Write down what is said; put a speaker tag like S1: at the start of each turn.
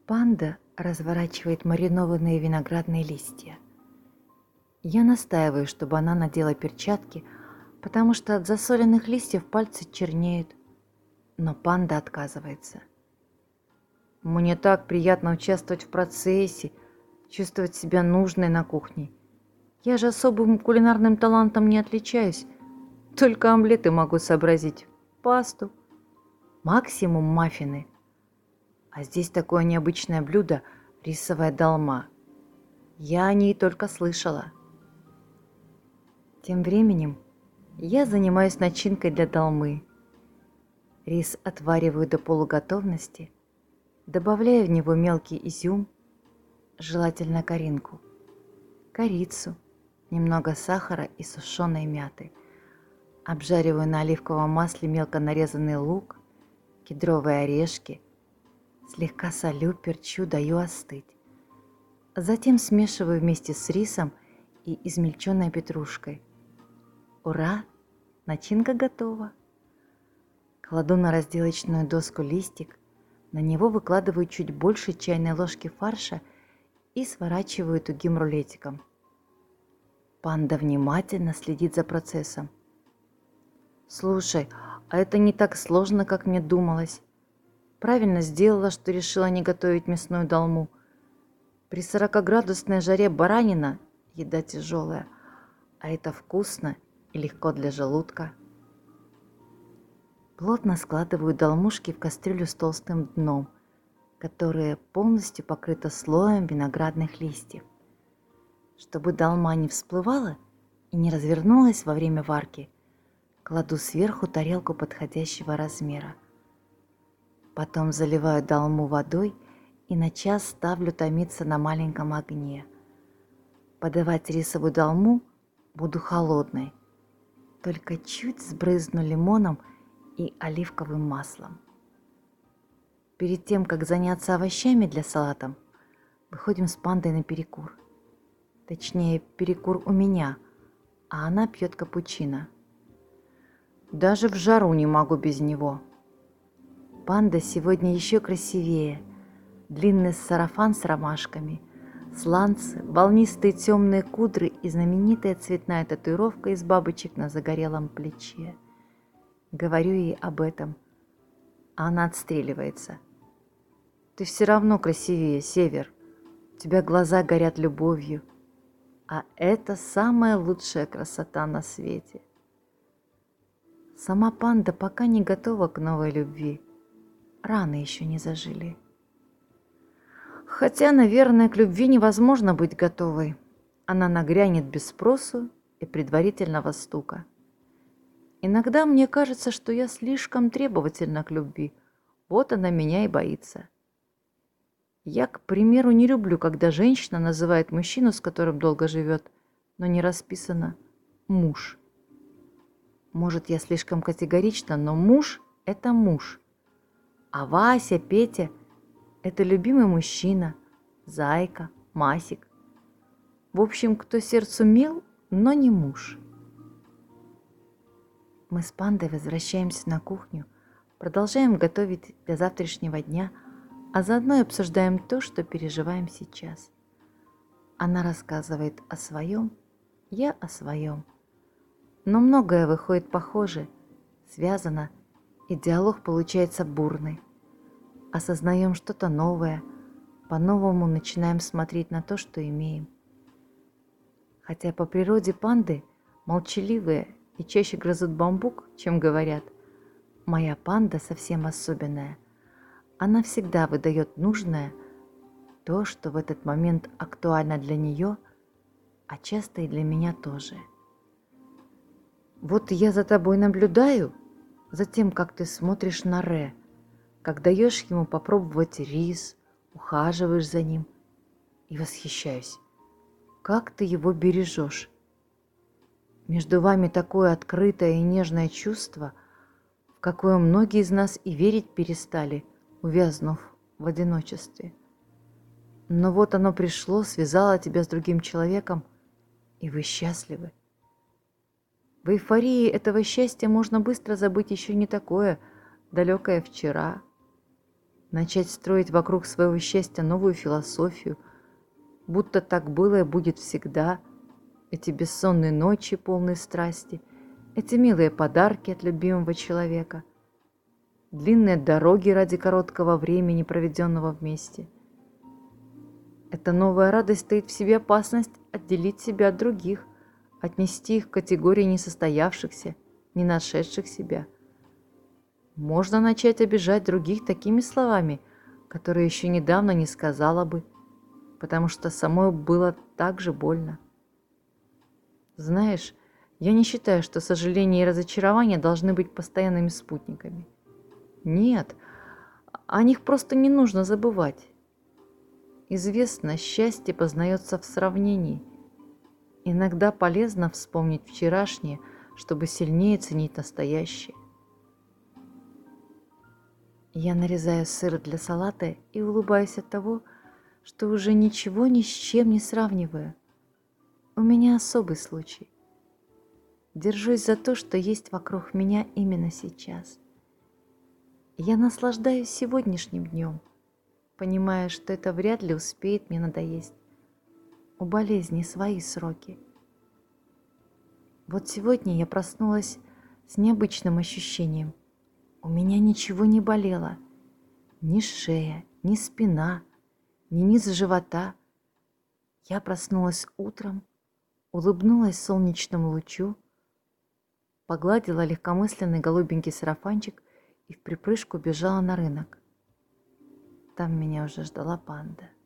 S1: Панда разворачивает маринованные виноградные листья. Я настаиваю, чтобы она надела перчатки, потому что от засоленных листьев пальцы чернеют, но панда отказывается. Мне так приятно участвовать в процессе, чувствовать себя нужной на кухне. Я же особым кулинарным талантом не отличаюсь, только омлеты могу сообразить, пасту, максимум маффины. А здесь такое необычное блюдо – рисовая долма. Я о ней только слышала. Тем временем я занимаюсь начинкой для долмы. Рис отвариваю до полуготовности, добавляю в него мелкий изюм, желательно коринку, корицу, немного сахара и сушеной мяты. Обжариваю на оливковом масле мелко нарезанный лук, кедровые орешки, слегка солю, перчу, даю остыть. Затем смешиваю вместе с рисом и измельченной петрушкой. Ура! Начинка готова. Кладу на разделочную доску листик, на него выкладываю чуть больше чайной ложки фарша и сворачиваю тугим рулетиком. Панда внимательно следит за процессом. «Слушай, а это не так сложно, как мне думалось. Правильно сделала, что решила не готовить мясную долму. При 40-градусной жаре баранина – еда тяжелая, а это вкусно и легко для желудка». Плотно складываю долмушки в кастрюлю с толстым дном, которая полностью покрыта слоем виноградных листьев. Чтобы долма не всплывала и не развернулась во время варки, кладу сверху тарелку подходящего размера. Потом заливаю долму водой и на час ставлю томиться на маленьком огне. Подавать рисовую долму буду холодной, только чуть сбрызну лимоном и оливковым маслом. Перед тем, как заняться овощами для салата, выходим с пандой на перекур. Точнее, перекур у меня, а она пьет капучино. Даже в жару не могу без него. Панда сегодня еще красивее. Длинный сарафан с ромашками, сланцы, волнистые темные кудры и знаменитая цветная татуировка из бабочек на загорелом плече. Говорю ей об этом, а она отстреливается. «Ты все равно красивее, Север. У тебя глаза горят любовью. А это самая лучшая красота на свете». Сама панда пока не готова к новой любви. Раны еще не зажили. Хотя, наверное, к любви невозможно быть готовой. Она нагрянет без спросу и предварительного стука. Иногда мне кажется, что я слишком требовательна к любви. Вот она меня и боится. Я, к примеру, не люблю, когда женщина называет мужчину, с которым долго живет, но не расписано «муж». Может, я слишком категорична, но муж – это муж. А Вася, Петя – это любимый мужчина, зайка, Масик. В общем, кто сердцу мил, но не муж. Мы с пандой возвращаемся на кухню, продолжаем готовить для завтрашнего дня, а заодно и обсуждаем то, что переживаем сейчас. Она рассказывает о своем, я о своем. Но многое выходит похоже, связано, и диалог получается бурный. Осознаем что-то новое, по-новому начинаем смотреть на то, что имеем. Хотя по природе панды молчаливые и чаще грызут бамбук, чем говорят, моя панда совсем особенная. Она всегда выдает нужное, то, что в этот момент актуально для нее, а часто и для меня тоже. Вот я за тобой наблюдаю, за тем, как ты смотришь на Ре, как даешь ему попробовать рис, ухаживаешь за ним, и восхищаюсь. Как ты его бережешь? Между вами такое открытое и нежное чувство, в какое многие из нас и верить перестали, увязнув в одиночестве. Но вот оно пришло, связало тебя с другим человеком, и вы счастливы. В эйфории этого счастья можно быстро забыть еще не такое далекое вчера. начать строить вокруг своего счастья новую философию, будто так было и будет всегда, эти бессонные ночи, полные страсти, эти милые подарки от любимого человека, длинные дороги ради короткого времени, проведенного вместе. Эта новая радость таит в себе опасность отделить себя от других, отнести их к категории несостоявшихся, не нашедших себя. Можно начать обижать других такими словами, которые еще недавно не сказала бы, потому что самой было так же больно. Знаешь, я не считаю, что сожаление и разочарование должны быть постоянными спутниками. Нет, о них просто не нужно забывать. Известно, счастье познается в сравнении. Иногда полезно вспомнить вчерашнее, чтобы сильнее ценить настоящее. Я нарезаю сыр для салата и улыбаюсь от того, что уже ничего ни с чем не сравниваю. У меня особый случай. Держусь за то, что есть вокруг меня именно сейчас. Я наслаждаюсь сегодняшним днем, понимая, что это вряд ли успеет мне надоесть. У болезни свои сроки. Вот сегодня я проснулась с необычным ощущением. У меня ничего не болело. Ни шея, ни спина, ни низ живота. Я проснулась утром, улыбнулась солнечному лучу, погладила легкомысленный голубенький сарафанчик и вприпрыжку бежала на рынок. Там меня уже ждала панда.